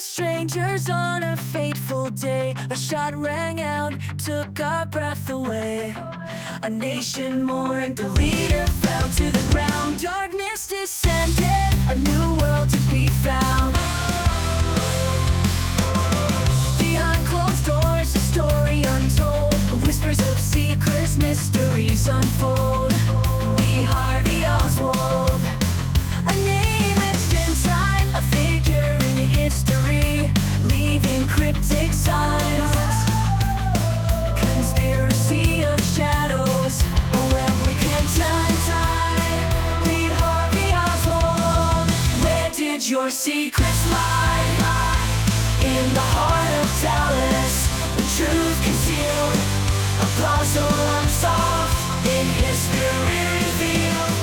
strangers on a fateful day. A shot rang out, took our breath away. A nation mourned, the leader fell to the ground. Darkness descended, a new world to be found. Behind closed doors, a story untold. Whispers of secrets, mysteries unfold. Lee Harvey Oswald, a name etched in time, a figure in history, leaving cryptic signs. Conspiracy of shadows, a replicant time. Lee Harvey Oswald, where did your secrets lie? In the heart of Dallas, the truth concealed, a puzzle unsolved, in history revealed.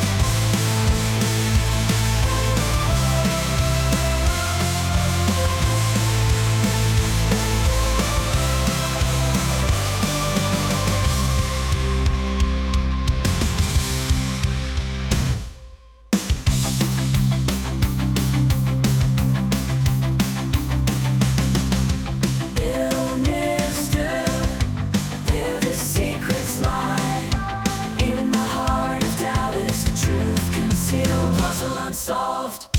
Unsolved.